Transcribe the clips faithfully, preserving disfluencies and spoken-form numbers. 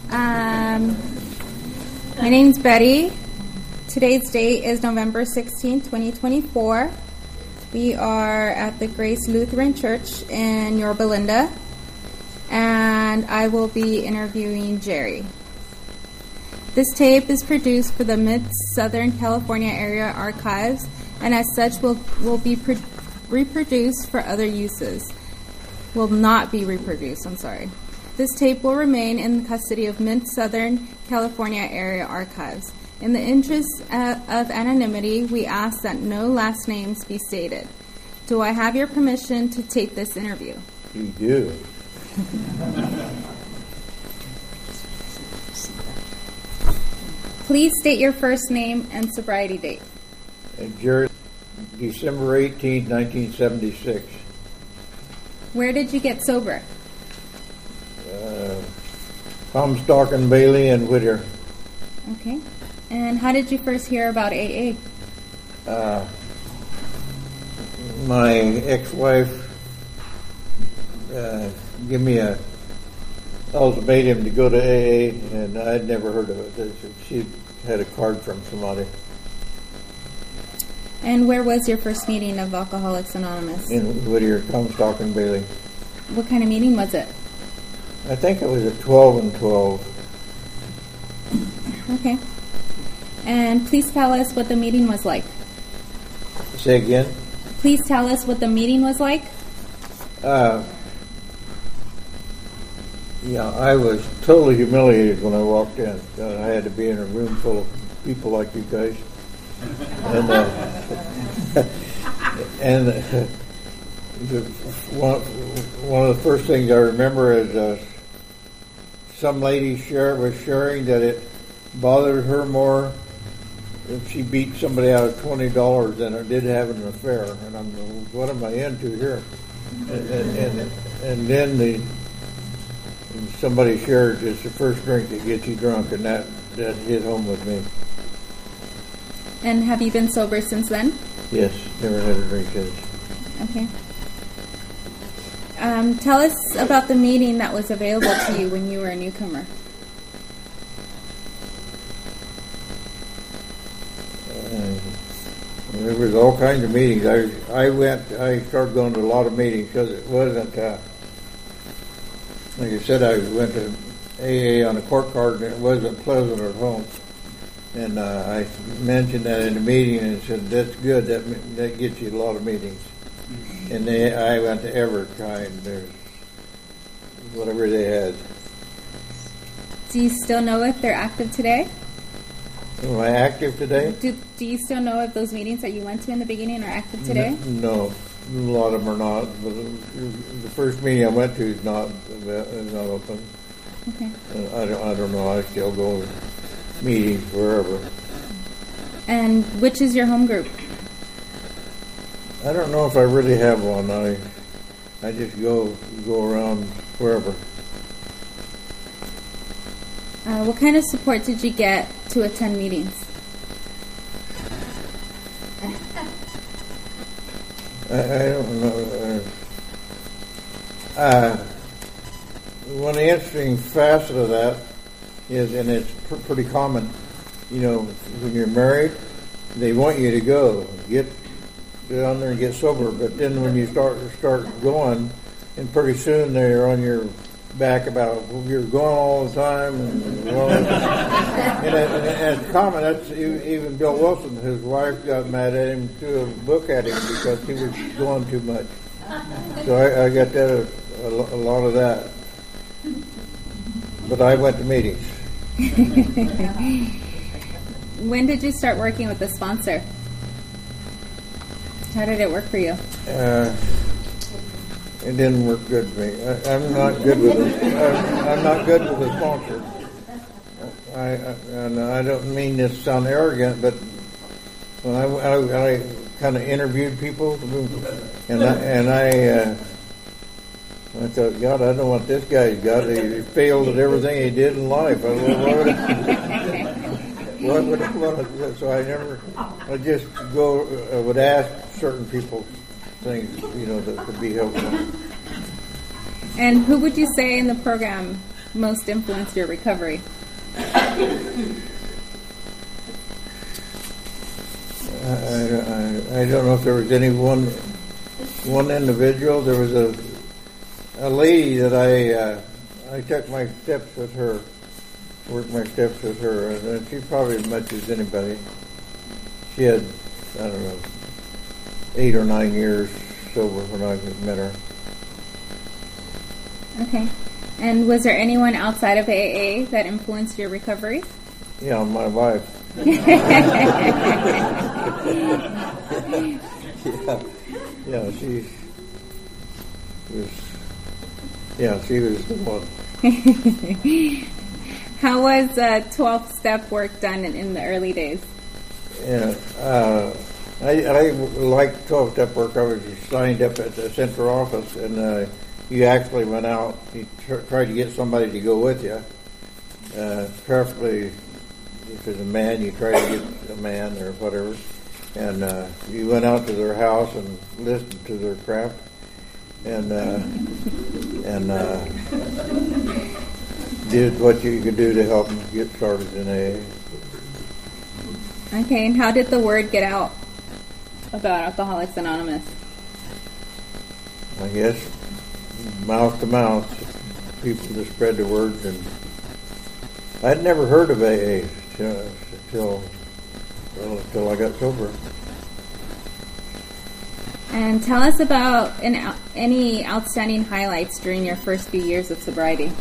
Um, my name's Betty. Today's date is November sixteenth, twenty twenty-four. We are at the Grace Lutheran Church in Yorba Linda, and I will be interviewing Jerry. This tape is produced for the Mid-Southern California Area Archives, and as such will, will be pro- reproduced for other uses. Will not be reproduced, I'm sorry. This tape will remain in the custody of Mid-Southern California Area Archives. In the interest of anonymity, we ask that no last names be stated. Do I have your permission to tape this interview? You do. Please state your first name and sobriety date. And Jerry, December eighteenth, nineteen seventy-six. Where did you get sober? Uh, Comstock and Bailey and Whittier. Okay. And how did you first hear about A A? Uh, my ex-wife uh, gave me a ultimatum to go to A A, and I'd never heard of it. She had a card from somebody. And where was your first meeting of Alcoholics Anonymous? In Whittier, Comstock and Bailey. What kind of meeting was it? I think it was at twelve and twelve. Okay. And please tell us what the meeting was like. Say again? Please tell us what the meeting was like. Uh, yeah, I was totally humiliated when I walked in. Uh, I had to be in a room full of people like you guys. And, uh, and uh, the, one, one of the first things I remember is uh, some lady share, was sharing that it bothered her more if she beat somebody out of twenty dollars than it did having an affair. And I'm going, what am I into here? And, and, and, and then the and somebody shared it's the first drink that gets you drunk, and that, that hit home with me. And have you been sober since then? Yes, never had a drink since. Okay. Um, tell us about the meeting that was available to you when you were a newcomer. There was all kinds of meetings. I I went. I started going to a lot of meetings because it wasn't. Uh, like I said, I went to A A on a court card, and it wasn't pleasant at home. And uh, I mentioned that in the meeting, and said, "That's good. That that gets you a lot of meetings." And they, I went to Everkind, there's whatever they had. Do you still know if they're active today? Am I active today? Do, do you still know if those meetings that you went to in the beginning are active today? No, no, a lot of them are not. But the first meeting I went to is not is not open. Okay. I don't I don't know. I still go to meetings wherever. And which is your home group? I don't know if I really have one. I I just go go around wherever. Uh, what kind of support did you get to attend meetings? I, I don't know. Uh, uh, one interesting facet of that is, and it's pr- pretty common, you know, when you're married, they want you to go get down there and get sober, but then when you start start going, and pretty soon they're on your back about well, you're going all the time, and, well, and, and, and it's common. That's even Bill Wilson. His wife got mad at him, threw a book at him because he was going too much. So I, I got that a, a lot of that. But I went to meetings. When did you start working with the sponsor? How did it work for you? Uh, it didn't work good for me. I, I'm not good with it. I'm, I'm not good with the sponsor. I, I and I don't mean this to sound arrogant, but when I, I, I kind of interviewed people, and I, and I, uh, I thought, God, I don't know what this guy's got. He failed at everything he did in life. I don't know what would what would what, so I never. I just go. I would ask certain people things, you know, that could be helpful. And who would you say in the program most influenced your recovery? I, I, I don't know if there was any one one individual. There was a a lady that I uh, I took my steps with her, worked my steps with her, and she probably as much as anybody. She had, I don't know, eight or nine years sober when I met her. Okay. And was there anyone outside of A A that influenced your recovery? Yeah, my wife. yeah, yeah, she was. Yeah, she was the one. How was uh, twelve-step work done in, in the early days? Yeah, uh, I, I liked twelve-step work. I was signed up at the central office, and uh, you actually went out. You tr- tried to get somebody to go with you. Uh, preferably, if it's a man, you try to get a man or whatever. And uh, you went out to their house and listened to their crap, and uh, and uh, did what you could do to help them get started in A A. Okay, and how did the word get out about Alcoholics Anonymous? I guess mouth to mouth, people just spread the word, and I'd never heard of A A until until I got sober. And tell us about an, any outstanding highlights during your first few years of sobriety.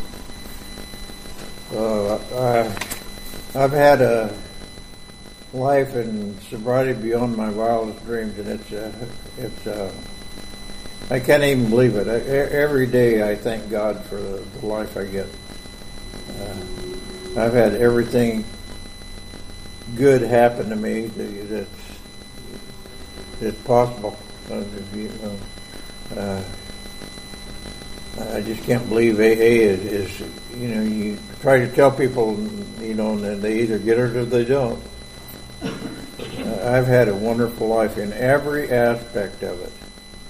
Uh, I, I've had a life in sobriety beyond my wildest dreams, and it's uh, it's uh, I can't even believe it. I, every day I thank God for the, the life I get. Uh, I've had everything good happen to me that, that's that's possible. Uh, you know, uh, I just can't believe A A is, is, you know, you try to tell people, you know, and they either get it or they don't. Uh, I've had a wonderful life in every aspect of it.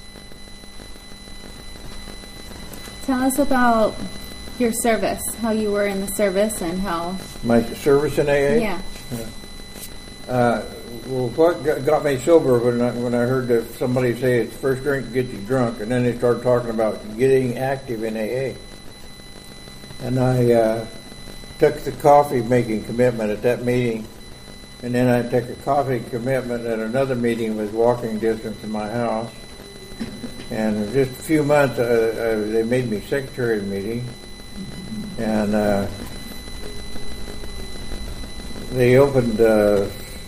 Tell us about your service, how you were in the service and how... My service in A A? Yeah. Uh, well, what got me sober when I, when I heard that somebody say it's first drink gets you drunk, and then they started talking about getting active in A A. And I uh, took the coffee making commitment at that meeting, and then I took a coffee commitment at another meeting was walking distance from my house. And in just a few months, uh, uh, they made me secretary of the meeting, and uh, they opened uh,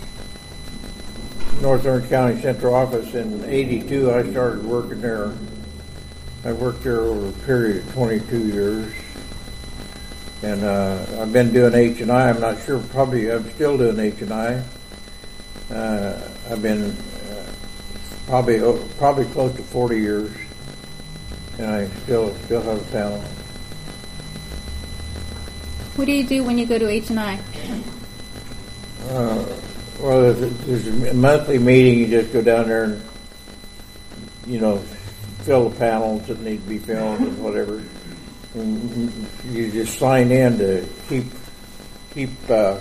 North Orange County Central Office in eighty-two. I started working there. I worked there over a period of twenty-two years. And uh, I've been doing H and I. I'm not sure, probably I'm still doing H and I. Uh, I've been uh, probably probably close to forty years. And I still still have a panel. What do you do when you go to H and I? Uh, well, there's a monthly meeting. You just go down there and, you know, fill the panels that need to be filled and whatever. And you just sign in to keep keep uh,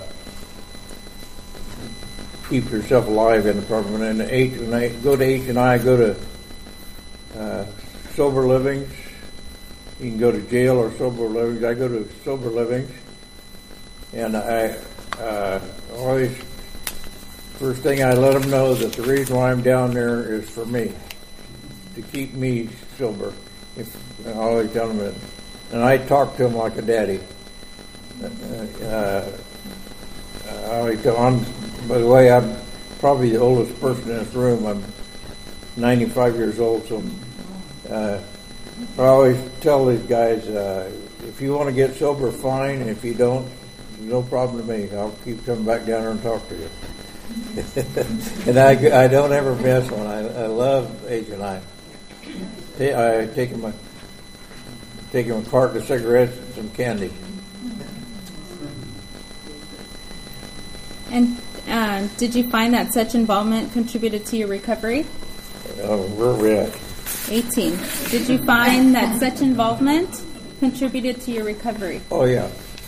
keep yourself alive in the program. And H, when I go to H and I, I go to uh, sober livings. You can go to jail or sober livings. I go to sober livings, and I uh, always first thing I let them know that the reason why I'm down there is for me, to keep me sober. If I always tell them that, and I talk to them like a daddy. Uh, I always tell them. By the way, I'm probably the oldest person in this room. I'm ninety-five years old, so. Uh, I always tell these guys, uh, if you want to get sober, fine. If you don't, no problem to me. I'll keep coming back down there and talk to you. And I, I don't ever miss one. I, I love H and I. I take him a take him a carton of cigarettes and some candy. And uh, did you find that such involvement contributed to your recovery? Uh, where are we at? eighteen. Did you find that such involvement contributed to your recovery? Oh, yeah.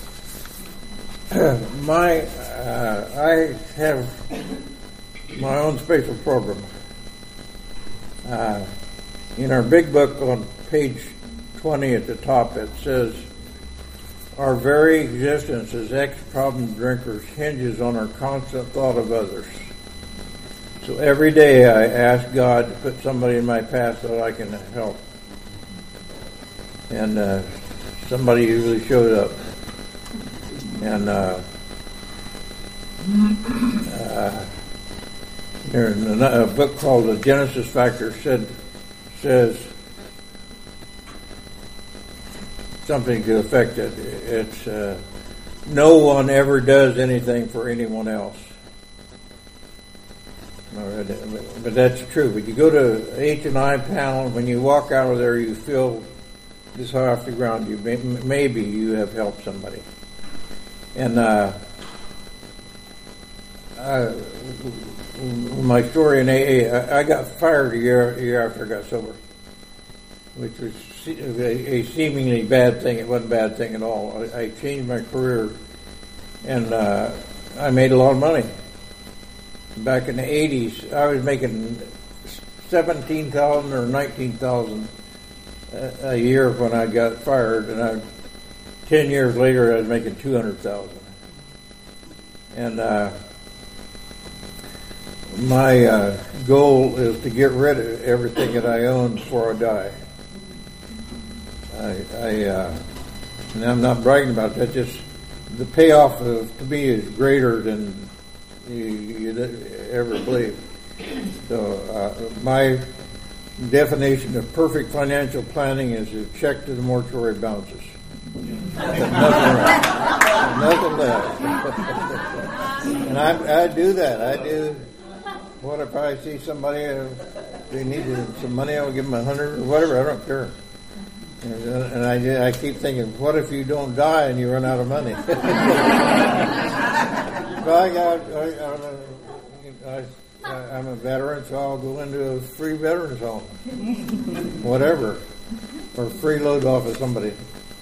my, uh, I have my own special program. Uh, in our big book on page twenty at the top, it says, our very existence as ex-problem drinkers hinges on our constant thought of others. So every day I ask God to put somebody in my path that I can help. And uh, somebody usually showed up. And uh, uh, there's a book called The Genesis Factor said, says something to the effect that it's uh, no one ever does anything for anyone else. But that's true. But you go to H and I panel, when you walk out of there, you feel this high off the ground. You may, maybe you have helped somebody. And uh, I, my story in A A, I, I got fired a year, a year after I got sober, which was a, a seemingly bad thing. It wasn't a bad thing at all. I, I changed my career, and uh, I made a lot of money. Back in the eighties, I was making seventeen thousand dollars or nineteen thousand dollars a, a year when I got fired, and I, ten years later I was making two hundred thousand dollars. And uh, my uh, goal is to get rid of everything that I own before I die. I, I uh, and I'm not bragging about that, just the payoff of, to me is greater than you, you ever believe. So uh, my definition of perfect financial planning is a check to the mortuary bounces. Nothing less. Nothing less. And I, I do that. I do. What if I see somebody, uh, they needed some money, I'll give them a hundred or whatever, I don't care. And, uh, and I, I keep thinking, what if you don't die and you run out of money? So I got, I, I, I, I'm a veteran, so I'll go into a free veterans home. Whatever. Or free load off of somebody.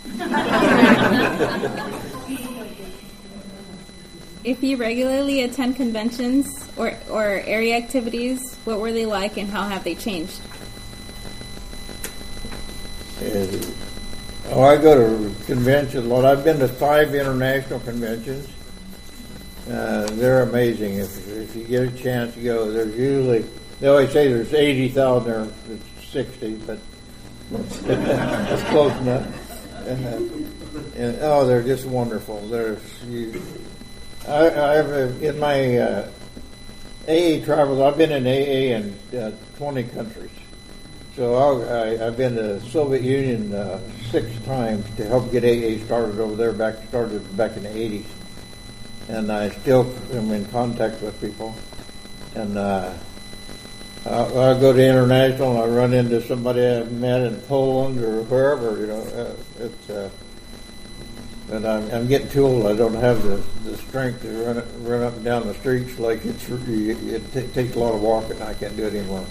If you regularly attend conventions or, or area activities, what were they like and how have they changed? Uh, oh, I go to conventions a lot. I've been to five international conventions. Uh, they're amazing. If, if you get a chance to go, there's usually, they always say there's eighty thousand there, it's sixty, but it's close enough. And, uh, and, oh, they're just wonderful. There's, you, I, I've, uh, in my uh, A A travels, I've been in A A in uh, twenty countries. So I'll, I, I've been to the Soviet Union uh, six times to help get A A started over there, back started back in the eighties. And I still am in contact with people. And uh, I'll, I'll go to international and I'll run into somebody I've met in Poland or wherever, you know. Uh, it's, uh, and I'm, I'm getting too old. I don't have the, the strength to run, run up and down the streets like it's, it t- takes a lot of walking. I can't do it anymore.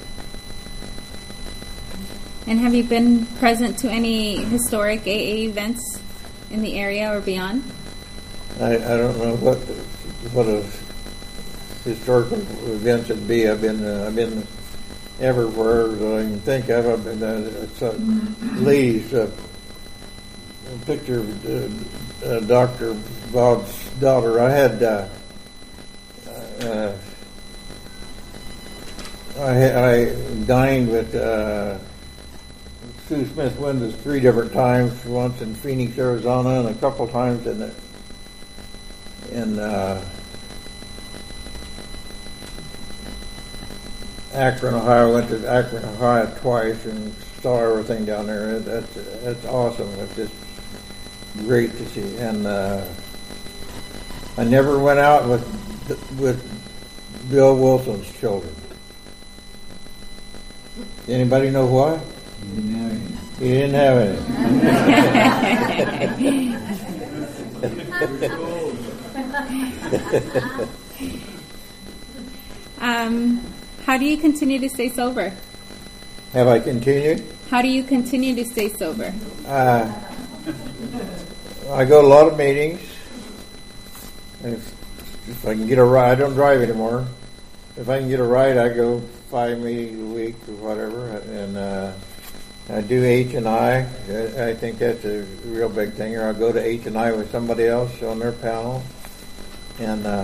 And have you been present to any historic A A events in the area or beyond? I, I don't know what what a historical events it'd be. I've been uh, I've been everywhere that I can think of. I've been uh, uh, Lee's uh, picture of uh, uh, Doctor Bob's daughter. I had uh, uh, I, I dined with uh, Sue Smith Windows three different times. Once in Phoenix, Arizona, and a couple times in the in uh, Akron, Ohio. I went to Akron, Ohio twice and saw everything down there. That's that's awesome. It's just great to see. And uh, I never went out with with Bill Wilson's children. Anybody know why? He didn't have any. He didn't have any. um, how do you continue to stay sober? Have I continued? How do you continue to stay sober? Uh, I go to a lot of meetings. If, if I can get a ride, I don't drive anymore. If I can get a ride, I go five meetings a week or whatever. And uh, I do H and I. I think that's a real big thing. Or I'll go to H and I with somebody else on their panel. And uh,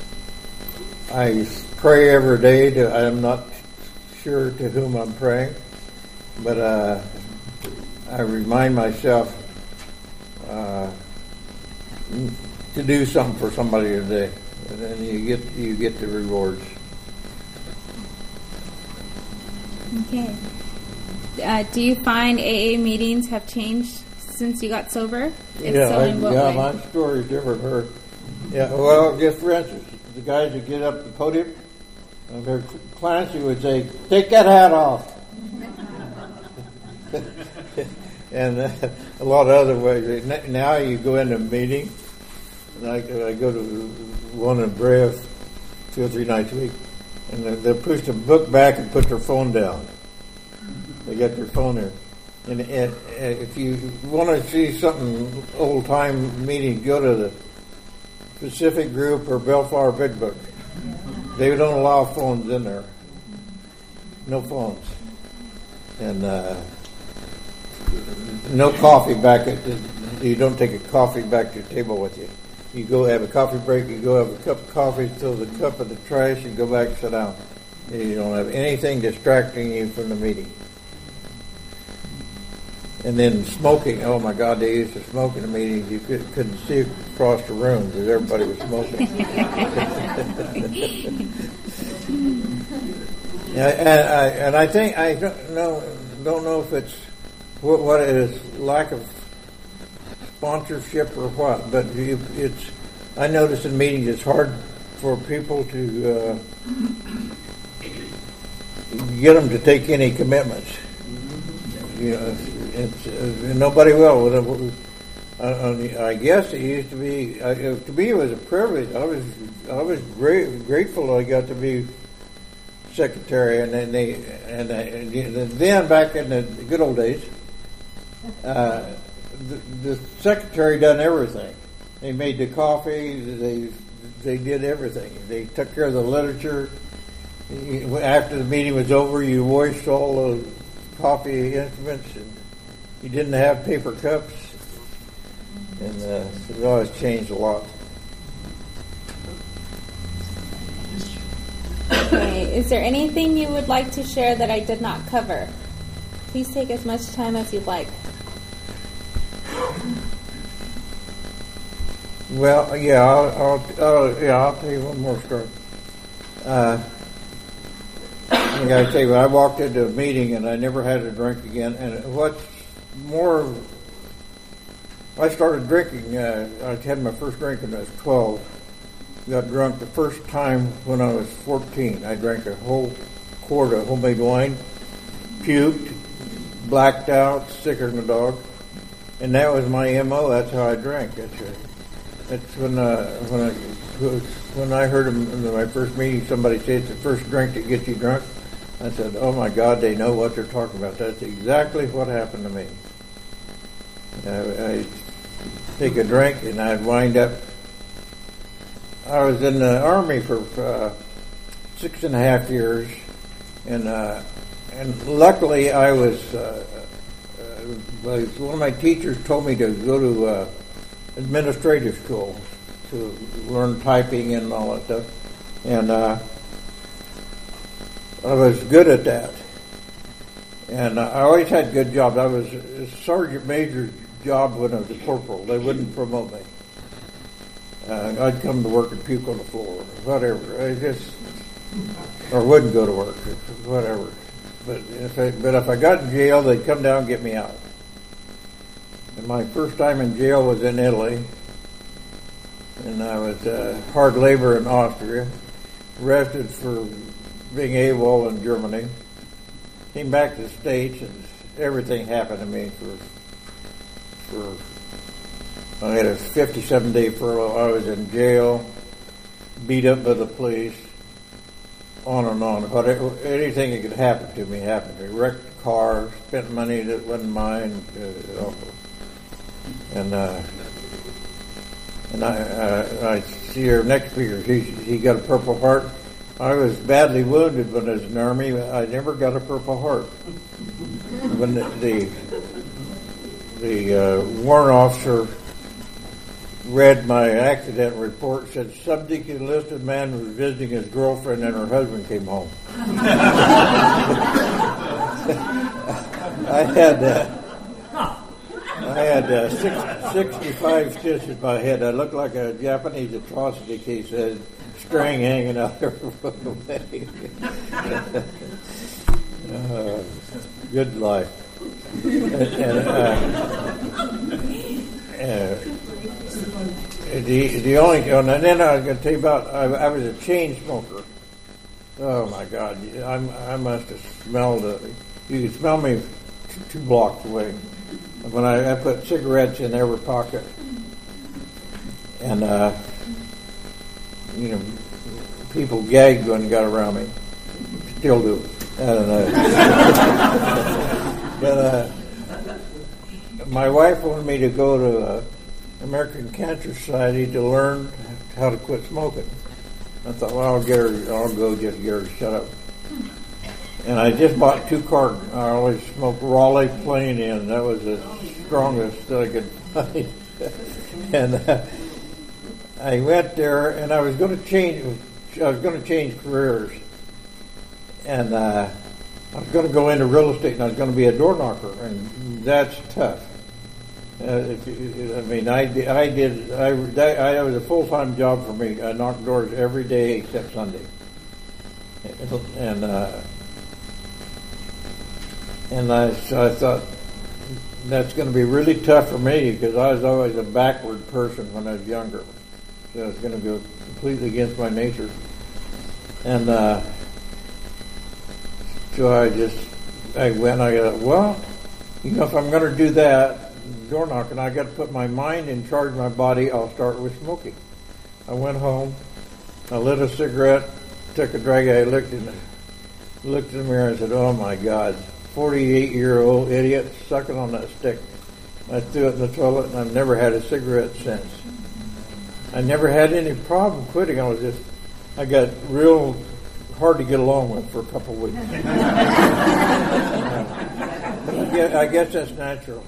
I pray every day. To, I'm not sure to whom I'm praying, but uh, I remind myself uh, to do something for somebody today, and then you get you get the rewards. Okay. Uh, do you find A A meetings have changed since you got sober? If Yeah, so, I, in what yeah, way? my story's different. Her, yeah. Well, just for instance, the guys that get up the podium, uh, their Clancy would say, "Take that hat off," and uh, a lot of other ways. Now you go into a meeting. I, I go to one in Brea two or three nights a week, and they push the book back and put their phone down. They got their phone there. And, and, and if you want to see something old-time meeting, go to the Pacific Group or Bellflower Big Book. They don't allow phones in there. No phones. And uh, no coffee back at the, you don't take a coffee back to your table with you. You go have a coffee break, you go have a cup of coffee, throw the cup in the trash, and go back and sit down. You don't have anything distracting you from the meeting. And then smoking, oh my God, they used to smoke in the meetings. You could, couldn't see across the room because everybody was smoking. and, and, I, and I think, I don't know, don't know if it's what, what it is, lack of sponsorship or what, but you, it's, I notice in meetings it's hard for people to uh, get them to take any commitments. You know, it's, uh, nobody will. Uh, I guess it used to be. Uh, to me, it was a privilege. I was, I was great, grateful I got to be secretary, and then they, and, I, and then back in the good old days, uh, the, the secretary done everything. They made the coffee. They, they did everything. They took care of the literature. After the meeting was over, you washed all the coffee instruments, and you didn't have paper cups, and uh, it always changed a lot. Okay. Is there anything you would like to share that I did not cover? Please take as much time as you'd like. Well, yeah, I'll, I'll, I'll yeah, I'll tell you one more story. Uh, I gotta tell you, I walked into a meeting and I never had a drink again. And what's more, I started drinking. Uh, I had my first drink when I was twelve. Got drunk the first time when I was fourteen. I drank a whole quart of homemade wine, puked, blacked out, sicker than a dog, and that was my M O. That's how I drank. That's a, that's when uh, when I when I heard in my first meeting somebody say it's the first drink that gets you drunk. I said, "Oh my God, they know what they're talking about." That's exactly what happened to me. I, I'd take a drink and I'd wind up. I was in the Army for uh, six and a half years, and uh, and luckily I was. Uh, uh, one of my teachers told me to go to uh, administrative school to learn typing and all that stuff, and uh, I was good at that. And uh, I always had good jobs. I was a sergeant major job when I was a corporal. They wouldn't promote me. Uh, I'd come to work and puke on the floor, whatever. I just, or wouldn't go to work, whatever. But if I, but if I got in jail, they'd come down and get me out. And my first time in jail was in Italy, and I was uh, hard labor in Austria, arrested for being AWOL in Germany. Came back to the States, and everything happened to me for for. I had a fifty-seven day furlough. I was in jail, beat up by the police, on and on. Whatever, anything that could happen to me happened to me. Wrecked a car, spent money that wasn't mine. Uh, and uh, and I, uh, I see her next speaker. He he got a Purple Heart. I was badly wounded when I was in the Army. I never got a Purple Heart. When the the, the uh, warrant officer read my accident report, said subject enlisted man was visiting his girlfriend and her husband came home. I had uh, I had uh, six, sixty-five stitches in my head. I looked like a Japanese atrocity case, had string hanging out there from the way. uh, good life. And, and, uh, uh, The the only and then I was going to tell you about I, I was a chain smoker. Oh my God! I'm, I must have smelled it. You could smell me two blocks away. When I, I put cigarettes in every pocket, and uh, you know, people gagged when they got around me. Still do. I don't know. But uh, my wife wanted me to go to Uh, American Cancer Society to learn how to quit smoking. I thought, well, I'll get her, I'll go just get her to shut up. And I just bought two cartons. I always smoked Raleigh Plain in. That was the strongest that I could find. And uh, I went there, and I was going to change. I was going to change careers, and uh, I was going to go into real estate, and I was going to be a door knocker, and that's tough. Uh, if you, I mean, I, I did. I that, I, it was a full time job for me. I knocked doors every day except Sunday, and uh, and I so I thought that's going to be really tough for me because I was always a backward person when I was younger, so it's going to go completely against my nature, and uh, so I just I went. I got well, you know, if I'm going to do that. Door knocking, I got to put my mind in charge of my body. I'll start with smoking. I went home, I lit a cigarette, took a drag. I looked in, the, looked in the mirror and said, "Oh my God, forty-eight-year-old idiot sucking on that stick." I threw it in the toilet, and I've never had a cigarette since. I never had any problem quitting. I was just, I got real hard to get along with for a couple of weeks. I guess, I guess that's natural.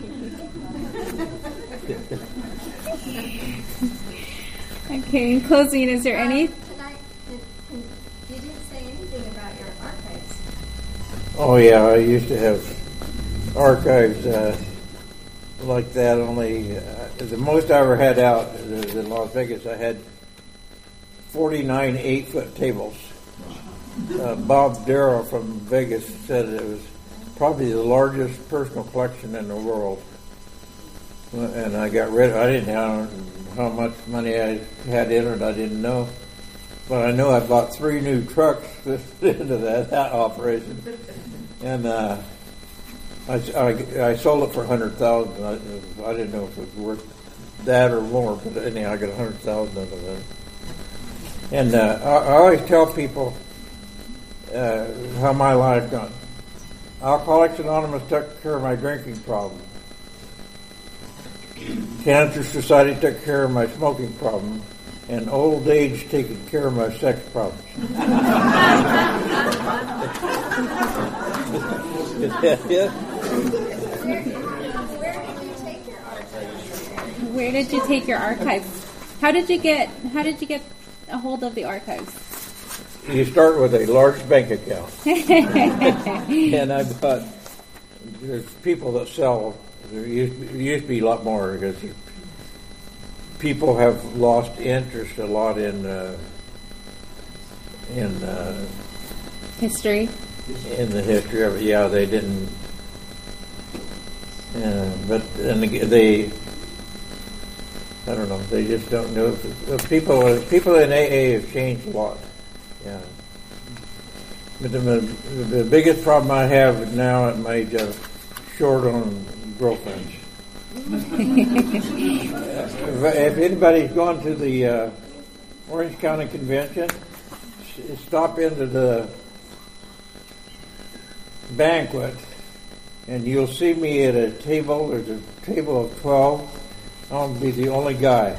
Okay, in closing, is there uh, any? Can I, can, can, you didn't say anything about your archives. Oh yeah, I used to have archives uh, like that. Only uh, the most I ever had out is in Las Vegas. I had forty-nine eight-foot tables. Uh, Bob Darrow from Vegas said it was probably the largest personal collection in the world. And I got rid of it. I didn't know how much money I had in it. I didn't know. But I know I bought three new trucks into that, that operation. And uh, I, I, I sold it for one hundred thousand dollars. I, I didn't know if it was worth that or more. But anyhow, I got one hundred thousand dollars out of it. And uh, I, I always tell people uh, how my life gone. Alcoholics Anonymous took care of my drinking problem. Cancer Society took care of my smoking problem, and old age taking care of my sex problems. Where did you take your archives? How did you get? How did you get a hold of the archives? You start with a large bank account, and I thought there's people that sell. There used, there used to be a lot more because people have lost interest a lot in uh, in uh, history. In the history of it, yeah, they didn't. Uh, but and they, I don't know, they just don't know. People, people in A A have changed a lot. Yeah. But the, the biggest problem I have now at my age, I'm short on girlfriends. If anybody's gone to the uh, Orange County Convention, stop into the banquet and you'll see me at a table. There's a table of twelve. I'll be the only guy.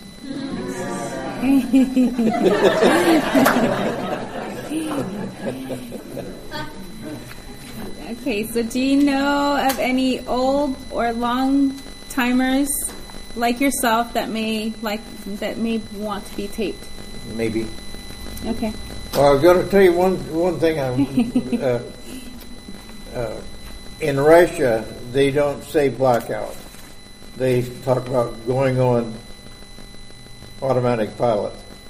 Okay, so do you know of any old or long timers like yourself that may like that may want to be taped? Maybe. Okay. Well, I was going to tell you one one thing. I'm, uh, uh, in Russia, they don't say blackout. They talk about going on automatic pilot.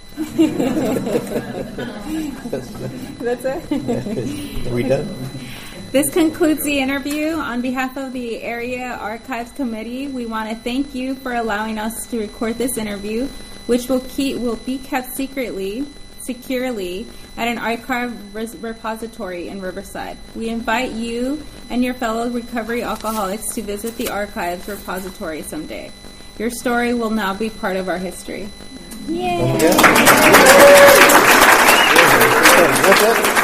That's it. Are we done? This concludes the interview. On behalf of the Area Archives Committee, we want to thank you for allowing us to record this interview, which will keep will be kept secretly, securely at an archive res- repository in Riverside. We invite you and your fellow recovery alcoholics to visit the archives repository someday. Your story will now be part of our history. Yay! Okay. What's that?